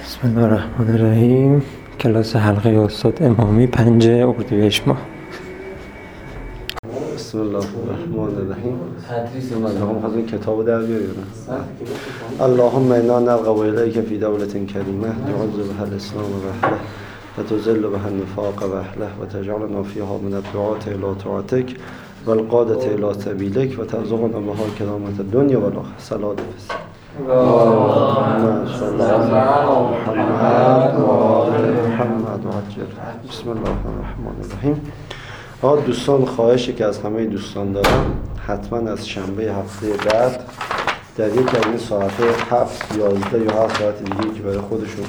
بسم الله الرحمن الرحیم. کلاس حلقه استاد امامی 5 اردیبهشت ماه. بسم الله الرحمن الرحیم. اللهم خذ کتاب در بیارید. اللهم انا نرغب الیک فی دولة کریمه تعز بها الاسلام و اهله و تذل بها النفاق و اهله و تجعلنا فیها من الدعاة الی طاعتک و القادة الی سبیلک و ترزقنا بها کرامة الدنیا و الاخره. صلوات اللهم صل علی محمد و آل محمد و عجل. بسم الله الرحمن الرحیم. دوستان، خواهشی که از همه دوستان دارم حتما از شنبه هفته بعد در یک از این ساعت 7 11 یا 7 ساعت دیگه که برای خودشون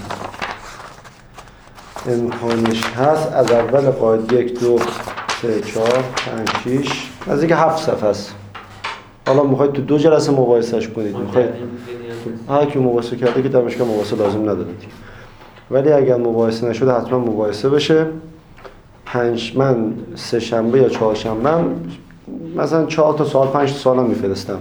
امکانش هست، از اول قاعده 1 2 3 4 5 6 از اینکه 7 صفحه است. حالا میخواید تو 2 جلسه مباحثه‌اش کنید، میخواید هر کی مباحثه کرده که در مشکل مباحثه لازم نداره، ولی اگر مباحثه نشده حتما مباحثه بشه. من 3 شنبه یا 4 شنبه مثلا 4 تا سوال 5 تا سوالم میفرستم.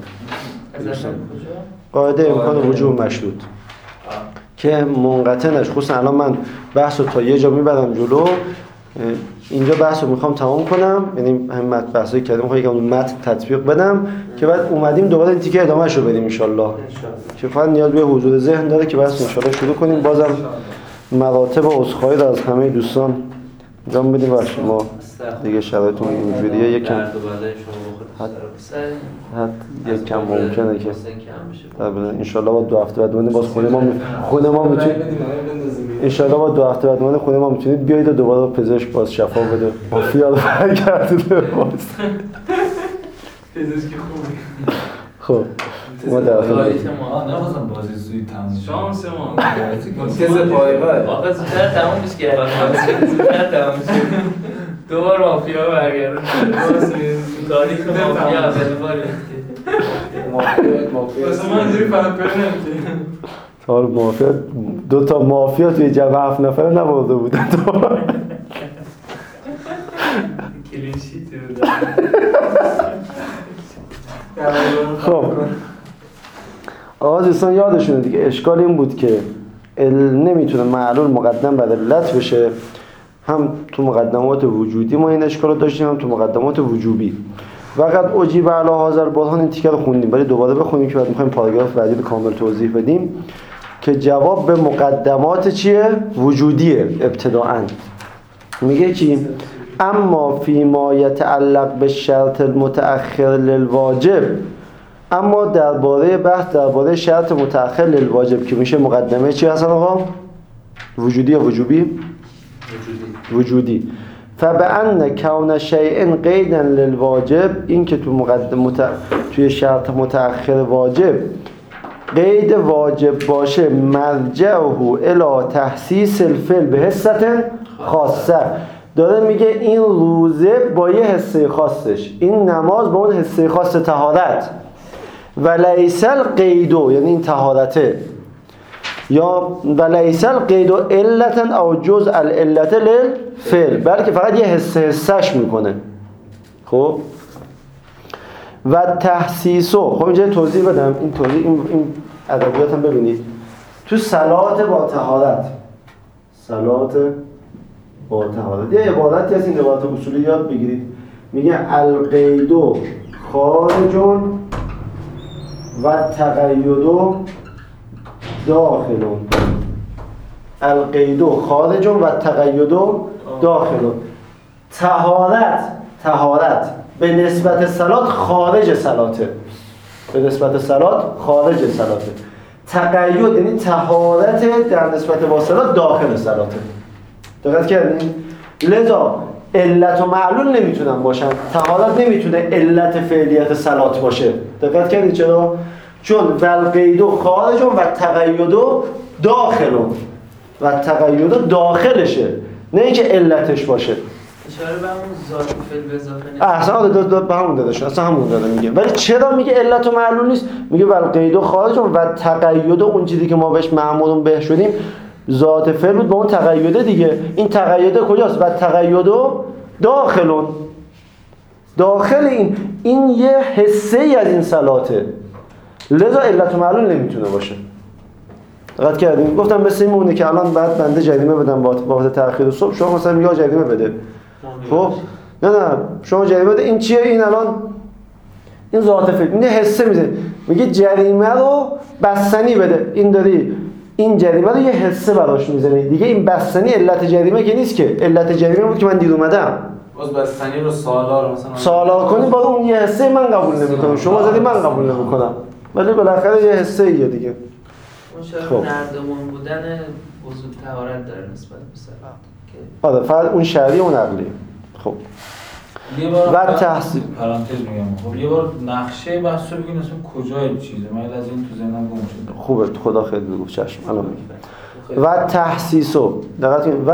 قاعده امکان وجوب مشروط که منقطع نشه. خصوصا الان من بحث رو تا یه جا میبرم جلو، اینجا بحث رو میخوام تمام کنم، یعنی همین بحثایی که کردم میخوام یکم متن تطبیق بدم که بعد اومدیم دوباره این تیکه ادامهش رو بدیم ان شاء الله. که فقط نیاز به حضور ذهن داره که بحث ان شاء الله شروع کنیم. بازم مراتب عذرخواهی رو از همه دوستان انجام بدیم. باشه ما دیگه شرایطمون اینجوریه، یکم یک کم ممکنه که ان شاء الله با 2 هفته بعد باز خونه ما میتونید ان شاء الله با 2 هفته بعد خونه ما میتونید بیایید و دوباره پزشک باز شفا بده. مافیا رو برگردونه باز. پزشک خوبی. خب ما در نمی‌خواستم بازی زودی تموم شه. شانس ما تز پایگاه آخه زودتر تموم میشه که زودتر تموم شه. دوباره مافیا برگرده. تاریخ مافیا اول باره مافیا واسه من اینجوری فهم کنم که حالا مافیا 2 تا مافیا توی جمع 7 نفره نبرده بودن. کلین شیت بود. خب دوستان یادشونه دیگه، اشکال این بود که نمیتونه معلول مقدم بر علت بشه. هم تو مقدمات وجودی ما این اشکال رو داشتیم، هم تو مقدمات وجوبی. وقت اجیب علی حاضر برهان این تیکه رو خوندیم، ولی دوباره بخونیم که بعد میخوایم پاراگراف بعدی رو کامل توضیح بدیم که جواب به مقدمات چیه؟ وجودیه. ابتداءً میگه چی؟ اما فیما یتعلق به شرط المتأخر للواجب، اما درباره شرط متأخر للواجب که میشه مقدمه چی هستن آقا؟ وجودی یا وجوبی؟ وجودی. فبأن کون شیء قیدا للواجب، این که توی شرط متأخر واجب قید واجب باشه، مرجعه الی تحسیس الفعل به حصة خاصه. داره میگه این روزه با یه حصه خاصش، این نماز با اون حصه خاص طهارت، ولیس القیدو یعنی این طهارته، یا ولیس القیدو علتا او جزء العلت للفعل، بلکه فقط یه حصهش میکنه. خب و تحسیسو، خب اینجا توضیح بدم، این توضیح این ادبیات هم ببینید. تو صلات با طهارت، صلات با طهارت یه عبارتی هست، این عبارت اصولی یاد بگیرید. میگه القیدو خارجون و تقیدو داخلون. القیدو خارجون و تقیدو داخلون. طهارت به نسبت صلات خارج صلاته، به نسبت صلات خارج صلاته. تقید یعنی طهارت در نسبت با صلات داخل صلاته. دقت کردین؟ لذا علت و معلول نمیتونن باشن. طهارت نمیتونه علت فعلیت صلات باشه. دقت کردین چرا؟ چون والقیدو خارجون و تقیدو داخلون، و تقیدو داخلشه، نه اینکه علتش باشه. اشاره به همون ذات فعل به اضافه نیست. اصلا به همون داده شد، اصلا همون داده میگه. ولی چرا میگه علت و معلول نیست؟ میگه والقیدو خارجون و تقیدو، اون چیزی که ما بهش معمولون به شدیم ذات فعل بود با اون تقیده دیگه. این تقیده کجاست؟ و تقیدو داخلون، داخل این یه حصه ای از این صلاته، لذا علت و معلول نمیتونه باشه. دقت کردین گفتم مثل اینه که الان بعد بنده جریمه بدم بابت تأخیر صبح، شما مثلا یا جریمه بده. خب نه شما جریمه بده. این چیه؟ این الان این ذات فعل این حسه میده، میگه جریمه رو بستنی بده. این داری این جریمه رو یه حسه براش میزنی دیگه. این بستنی علت جریمه که نیست که، علت جریمه بود که من دیر اومدم. باز بستنی رو سالار مثلا سالار کنی باز اون یه حسه من قبول نمیکنم، شما زدی من قبول نمیکنم، ولی بالاخره یه حسه ایه دیگه. اون شرط نردمون بودن وجود طهارت داره نسبت به صفات. آره فقط اون شرعی اون عقلی. خب یه بار و تحصیل پرانتز میگم، خب یه بار نقشه بحث رو بگین اصلا کجای چیزه، من از این تو ذهنم گم شده. خوبه خدا خیلی بگو چشم الان میگم. و تحسیسو دقت کنید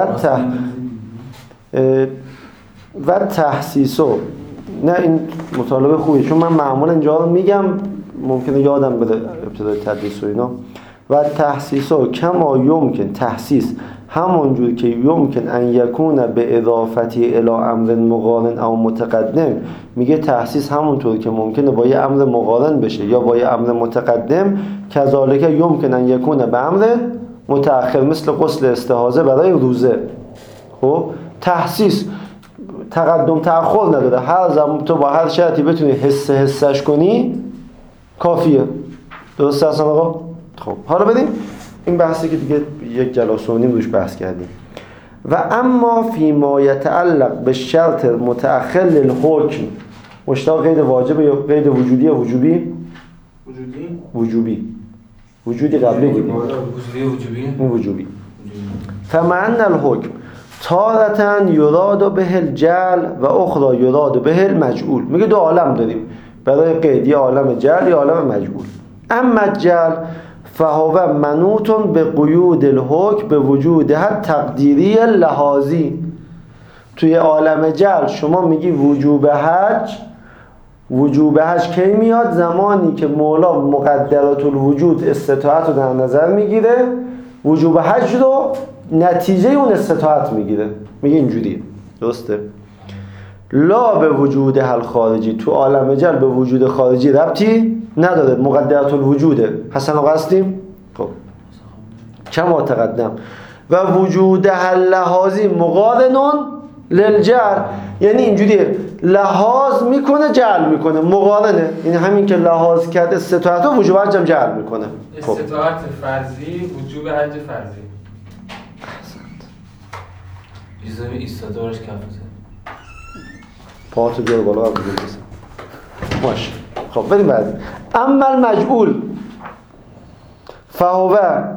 و تحسیسو نه این مطالبه خوبیه چون من معمولا اینجا رو میگم ممکنه یادم بده ابتدای تدریس و اینا. و تحسیسو کما یمکن تحسیس همونجور که یمکن ان یکون به اضافتی الی امر مقارن او متقدم، میگه تحسیس همونطور که ممکنه با یه امر مقارن بشه یا با یه امر متقدم، کذالک یمکن ان یکون به امر متأخر مثل غسل استحاضه برای روزه. خب تحسیس تقدم تأخر نداره، هر زمان تو با هر شرطی بتونی حسش کنی کافیه. درسته اصلا آقا؟ خب حالا بدیم این بحثی که دیگه یک جلسه و نیم روش بحث کردیم. و اما فیما یتعلق به شرط متأخر للحکم، مشتاق قید واجب یا قید وجودی یا وجوبی؟ وجودی قبلی دیدیم. وجوبی. فمعنى الحکم تارة یراد به الجعل و اخرى یراد به المجعول. میگه دو عالم داریم برای قید، یه عالم جعل یا عالم مجعول. اما الجعل فهو منوط به قیود الحکم به وجودها تقدیری لحاظی. توی عالم جعل شما میگی وجوب حج کی میاد؟ زمانی که مولا مقدرات الوجود استطاعت رو در نظر میگیره، وجوب حج رو نتیجه اون استطاعت میگیره، میگه اینجوریه. درسته؟ لا به وجود حل خارجی، تو عالم جل به وجود خارجی ربطی نداره، مقدرات الوجوده. حسن و قصدیم؟ خب کما تقدم. و وجود حل لحاظی مقارنون للجل، یعنی اینجوریه لحاظ میکنه جعل میکنه، مقارنه، یعنی همین که لحاظ کرد استطاعت رو وجوب حج هم جعل میکنه. استطاعت فرضی وجوب حج فرضی. ایزا ایستاده کف بزن پاهاتو بیار بالا قبل بزن ماشه. خب بریم بعد. اما المجعول فهو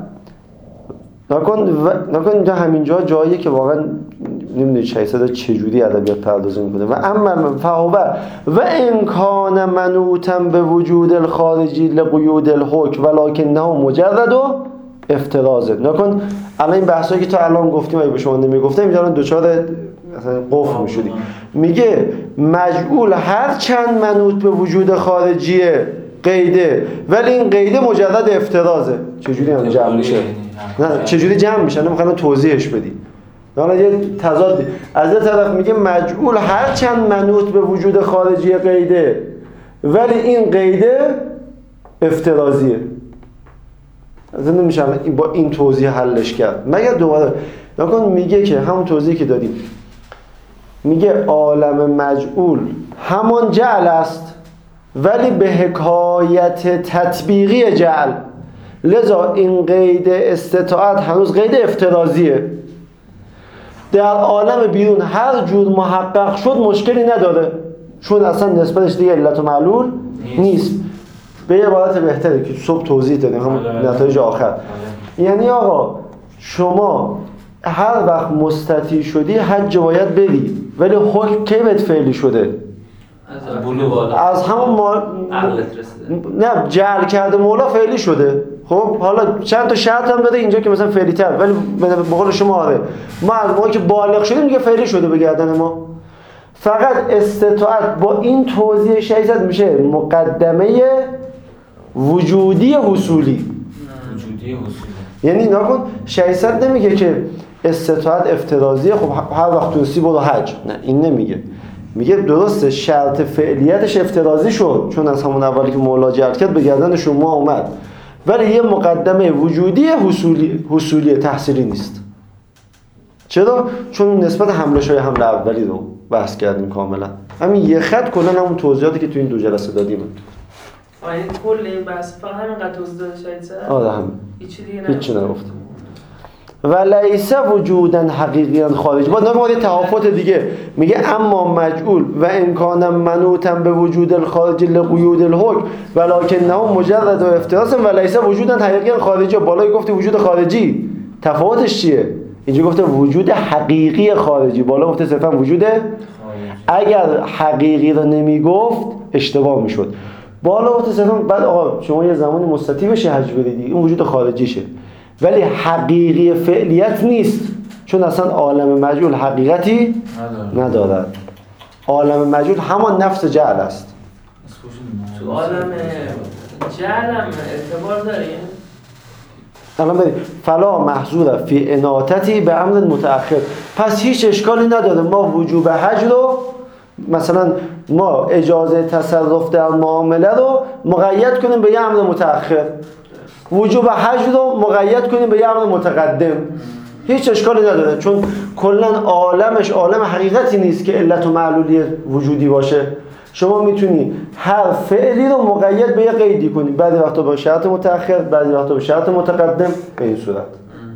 نکن اینجا همینجا جاییه که واقعا نمیدونی شایسته چجوری ادبیات پردازی میکنه. و اما فهو و امکان منوطا به وجود الخارجی لقیود الحکم ولکنه مجرد و افترازه. نکن الان این بحثایی که تا الان گفتیم اگه به شما نمیگفتم اینجا الان دوچار مثلا قفل میشدی. میگه مجعول هر چند منوط به وجود خارجیه قیده، ولی این قیده مجرد افترازه. چجوری هم جمع میشه؟ نه چجوری جمع میشه؟ نمیخوام توضیحش بدی. حالا یه تضادی. از یه طرف میگه مجعول هر چند منوط به وجود خارجی قیده، ولی این قیده افترازیه. از این نمیشه با این توضیح حلش کرد. مگر دوباره نکن میگه که همون توضیحی که دادیم، میگه عالم مجعول همان جعل است ولی به حکایت تطبیقی جعل، لذا این قید استطاعت هنوز قید افترازیه. در عالم بیرون هر جور محقق شد مشکلی نداره، چون اصلا نسبتش دیگه علت و معلول نیست. به یه عبارت بهتره که صبح توضیح دادیم همون نتایج آخر. یعنی آقا شما هر وقت مستطیع شدی حج باید بری، ولی حکم کی بهت فعلی شده؟ از همون نه جعل کرده مولا فعلی شده. خب حالا چند تا شرط هم داده اینجا که مثلا فعلی تر، ولی به قول شما آره ما از موقعی که بالغ شدیم دیگه فعلی شده به گردن ما. فقط استطاعت با این توضیح 600 میشه مقدمه وجودی حصولی. یعنی نکن 600 نمیگه که استطاعت افترازیه خب هر وقت تونستی برو حج، نه این نمیگه. میگه درسته شرط فعلیتش افترازی شد چون از همون اولی که مولا جعل کرد به گردن شما اومد، ولی یه مقدمه وجودی حصولی تحصیلی نیست. چرا؟ چون نسبت حمله‌های حمله اولی رو بحث کردیم کاملا. همین یه خط کلا همون توضیحاتی که تو این 2 جلسه دادیم. این کل این بحث فقط همینقدر توضیح داده شاید سر؟ آره همین. هیچی نگفت. و لیس وجودا حقیقیا خارج. با نگاه یه تفاوت دیگه میگه اما مجعول و امکانا منوطا به وجود الخارج لقیود الحکم ولکنه مجرد و افتراس و لیس وجودا حقیقیا خارجی. بالای گفته وجود خارجی، تفاوتش چیه؟ اینجا گفته وجود حقیقی خارجی، بالا گفته صرفا وجود خارجی. اگر حقیقی رو نمیگفت اشتباه میشد. بالا گفته صرفا بعد آقا شما یه زمانی مستطیبش حج بریدی، این وجود خارجیشه، ولی حقیقی فعلیت نیست، چون اصلا عالم مجهول حقیقتی ندارد. عالم مجهول همان نفس جعل است. تو عالم جعل هم اعتبار داریم. الان بریم فلا محظور فی اناتتی به امر متأخر. پس هیچ اشکالی نداره ما وجوب حج رو مثلا ما اجازه تصرف در معامله رو مقید کنیم به یه امر متأخر، وجوب حج رو مقید کنیم به یه امر متقدم. هیچ اشکالی نداره، چون کلا عالمش عالم حقیقتی نیست که علت و معلولی وجودی باشه. شما میتونی هر فعلی رو مقید به یه قیدی کنی، بعضی وقتا به شرط متأخر، بعضی وقتا به شرط متقدم. به این صورت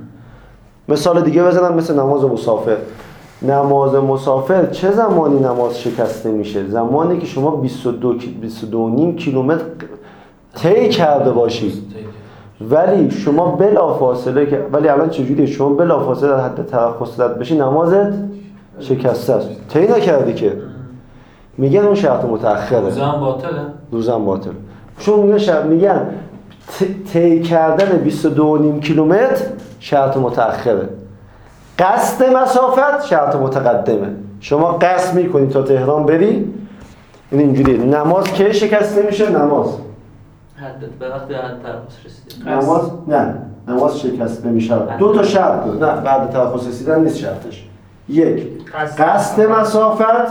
مثال دیگه بزنم، مثل نماز مسافر. نماز مسافر چه زمانی نماز شکسته میشه؟ زمانی که شما 22.5 کیلومتر طی کرده باشید، ولی شما بلافاصله که ولی الان چجوریه؟ شما بلافاصله در حد ترخص رد بشی نمازت شکسته است، طی نکردی که. میگن اون شرط متأخره، روزم باطله. چون میگن طی کردن 22.5 کیلومتر شرط متأخره، قصد مسافت شرط متقدمه. شما قصد میکنی تا تهران بری، این اینجوریه. نماز کی شکسته میشه؟ نماز حد به وقتی حد ترخص رسیدیم. نماز شکسته میشه. 2 تا شرط بود. نه بعد ترخص رسیدن نیست شرطش. 1 قصد مسافت،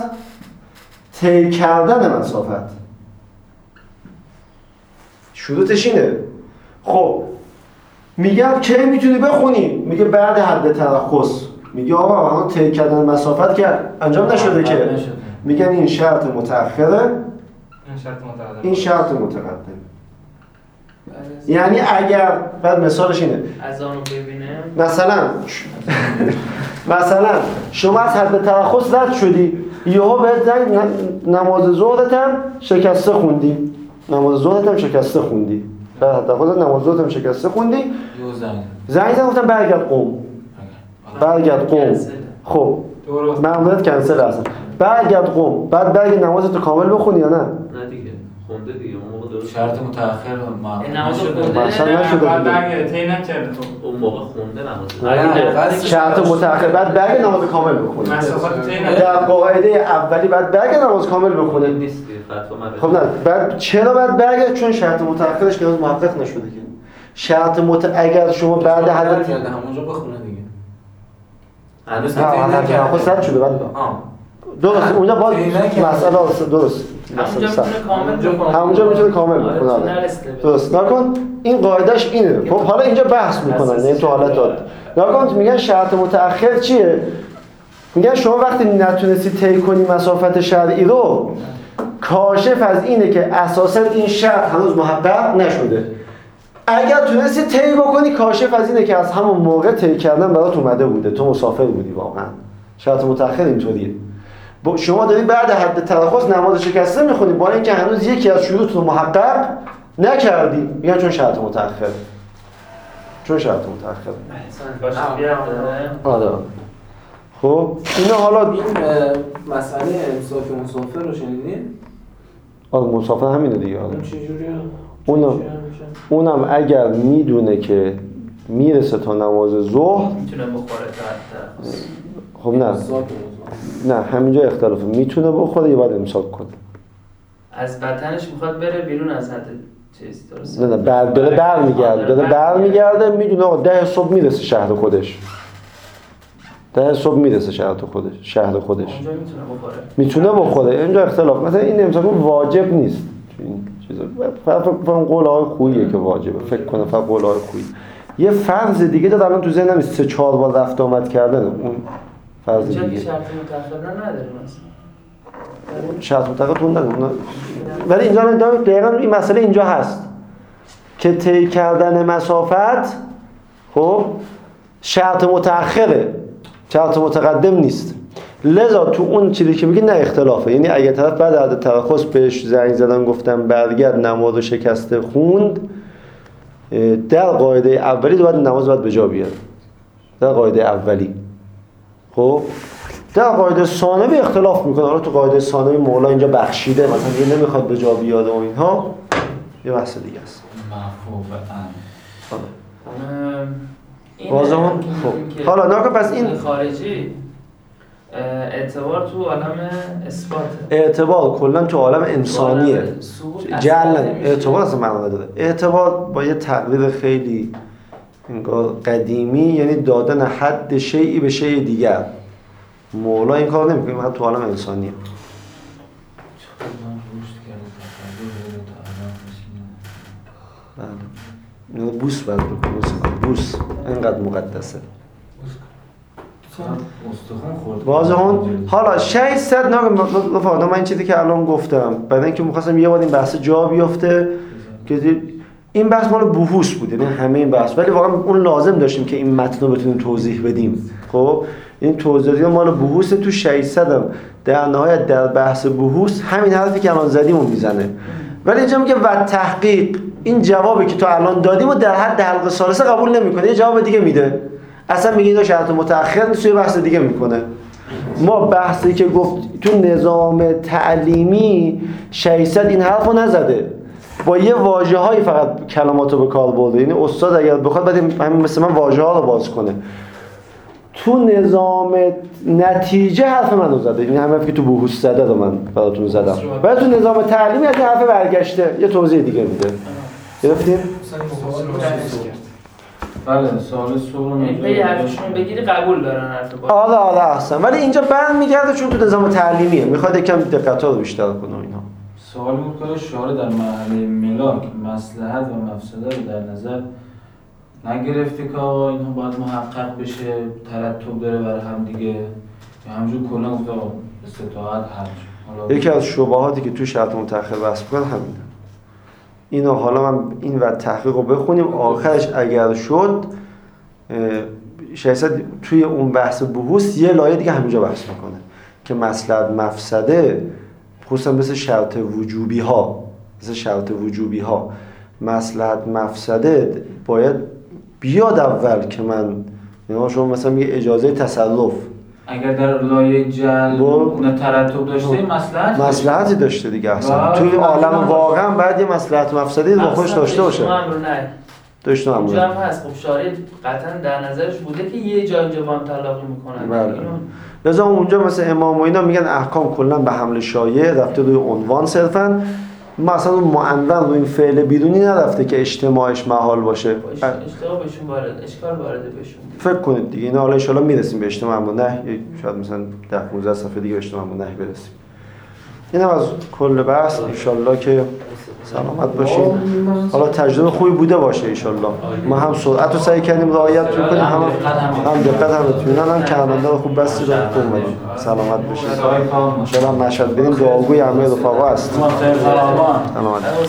طی کردن مسافت. شروطش اینه. خب میگم کی میتونی بخونی؟ میگه بعد حد ترخص. میگه آقا الان طی کردن مسافت که انجام نشده که. میگن این شرط متأخره، این شرط متقدم. یعنی اگر بعد مثالش اینه، از آنو ببینه مثلا شما از حد ترخص رد شدی، یهو بهت نماز ظهرت هم شکسته خوندی، بعد حد ترخص نماز ظهرت هم شکسته خوندی، زنگ گفتم برگرد قم. خب معمولیت کنسل هستن. برگرد قم، بعد برگرد نمازتو کامل بخونی یا نه؟ نه دیگه خونده دیگه اون موقع درست شرط متأخر نماز مثلا نشده بعد طی نکرده تو اون موقع خونده نماز. شرط متأخر بعد برگرد نماز کامل بخونی. مسافت طی در قاعده اولی بعد برگرد نماز کامل بخونی. نیست فتوا من. خب نه بعد چرا بعد برگرد؟ چون شرط متأخرش که محقق نشده که. شرط اگر شما بعد حد همونجا بخونه دیگه. هنوز ترخص رد شده بعد درست اونجا باز مسئله درست همونجا میتونه کامل بکنه. درست نکن. این قاعدش اینه. خب حالا اینجا بحث میکنن، یعنی تو حالت داد نکن. میگن شرط متأخر چیه؟ میگن شما وقتی نتونستی طی کنی مسافت شرعی رو، کاشف از اینه که اساسا این شرط هنوز محقق نشده. اگر تونستی طی بکنی، کاشف از اینه که از همون موقع طی کردن برات اومده بوده، تو مسافر بودی. واقعا شرط متأخر اینطوریه. شما داری بعد حد ترخص نماز شکسته میخونی، با اینکه هنوز یکی از شروط رو محقق نکردی. میگن چون شرط متأخر. آره. خب اینا حالا این مسئله امساک مسافر رو شنیدین؟ آره مسافر همینه دیگه. آره. اون چجوریه؟ اونم اگر میدونه که میرسه تا نماز ظهر میتونه بخوره تا ترخص. خب نه همینجا اختلافه. میتونه بخوره یا باید امساک کنه؟ از بدنش میخواد بره بیرون از حد چیز درست. نه برمیگرده میدونه آقا 10 صبح میرسه شهر خودش. 10 صبح میرسه شهر خودش. اونجا میتونه بخوره. اینجا اختلاف. مثلا این امساک واجب نیست. چیزا فقط فکر کنم قول آقای خوییه که واجبه، فکر کنم فقط قول آقای خویی. یه فرض دیگه داد الان تو ذهنم 3-4 بار رفت آمد کردن اون فرض دیگه. اینجا شرط متأخر نداره مثلا. شرط متأخر نداره. ولی اینجا دقیقاً این مسئله اینجا هست که طی کردن مسافت خب شرط متأخره، شرط متقدم نیست. لذا تو اون چیزی که میگه نه اختلافه، یعنی اگه طرف بعد از ترخص بهش زنگ زدن گفتم برگرد نماز شکسته خوند، در قاعده اولی باید نماز باید به جا بیاد، در قاعده اولی. خب در قاعده ثانوی اختلاف میکنه. حالا تو قاعده ثانوی مولا اینجا بخشیده، مثلا دیگه نمیخواد به جا بیاد و اینها یه بحث دیگه است. واضحه. خب حالا ناکه پس این خارجی اعتبار تو عالم اثبات، اعتبار کلا تو عالم انسانیه. جعل اعتبار اصلا معنی نداره. اعتبار با یه تقریر خیلی انگار قدیمی، یعنی دادن حد شیئی به شیء دیگر. مولا این کار نمیکنه، فقط تو عالم انسانیه. بله. بوس باید بکنه، بوس اینقدر مقدسه. واضحون. حالا 600 رفقا، من این چیزی که الان گفتم بعد اینکه می‌خواستم یه بار این بحث جا بیفته که این بحث مال بحوث بود، یعنی همه این بحث، ولی واقعا اون لازم داشتیم که این متن رو بتونیم توضیح بدیم. خب این توضیح مال بحوث تو 600 هم در نهایت در بحث بحوث همین حرفی که الان زدیم رو میزنه. ولی اینجا میگه و تحقیق، این جوابی که تو الان دادیم و در حد حلقه ثالثه قبول نمی‌کنه، یه جواب دیگه میده. اصلا میگه اینا شرط متأخر نیست، یه بحث دیگه میکنه. ما بحثی که گفت تو نظام تعلیمی 600 این حرفو نزده، با یه واژه‌هایی فقط کلماتو به کار برده. یعنی استاد اگر بخواد بعد همین مثل من واژه‌ها رو باز کنه. تو نظام نتیجه حرف منو زده، این همه که تو بحوث زده رو من براتون زدم. ولی تو نظام تعلیمی از این حرف برگشته، یه توضیح دیگه میده. گرفتین؟ بله سوال این حرفشون بگیری قبول دارن حرف با. آره احسن. ولی اینجا برمیگرده چون تو نظام تعلیمیه، میخواد یکم دقت‌ها رو بیشتر کنه اینا. سوال بود که شارع در مرحله ملاک مصلحت و مفسده رو در نظر نگرفته که آقا اینها باید محقق بشه، ترتب داره بر هم دیگه، یا همونجور کلا گفت آقا استطاعت حج. یکی از شبهاتی که تو شرط متأخر بحث می‌کنن همینه. اینو حالا من این و تحقیق رو بخونیم، آخرش اگر شد 600 توی اون بحث بحوث یه لایه دیگه همینجا بحث میکنه که مصلحت مفسده خصوصا مثل شرط وجوبی ها مصلحت مفسده باید بیاد اول که من شما مثلا میگه اجازه تصرف، اگر در لایه جلب اون ترتب داشته مصلحتی داشته دیگه. اصلا توی عالم واقعا بعد یه مصلحت مفسدی با خودش داشته باشه. داشته امر اونجا هم هست. خب شارع قطعا در نظرش بوده که یه جای جوان طلاقی میکنن. بله. لذا اونجا مثل امام و اینا میگن احکام کلا به حمل شایع رفته روی عنوان صرفا، مثلا اون معنون روی این فعل بیرونی نرفته که اجتماعش محال باشه. اشتباه بهشون وارد، اشکال وارده بهشون. فکر کنید دیگه اینا حالا ان شاء الله میرسیم به اجتماع و نهی، شاید مثلا 10-15 صفحه دیگه اجتماع و نهی برسیم. اینم از کل بحث. ان شاء الله که سلامت باشید. حالا تجربه خوبی بوده باشه ان شاء الله. ما هم سرعت رو سعی کردیم رعایت کنیم، هم دقت هم بتونن، هم کلمات رو خوب بسید و خوب اومدیم. سلامت باشید. ان شاء الله مشهد بریم دعاگوی همه رفقا است. سلامت.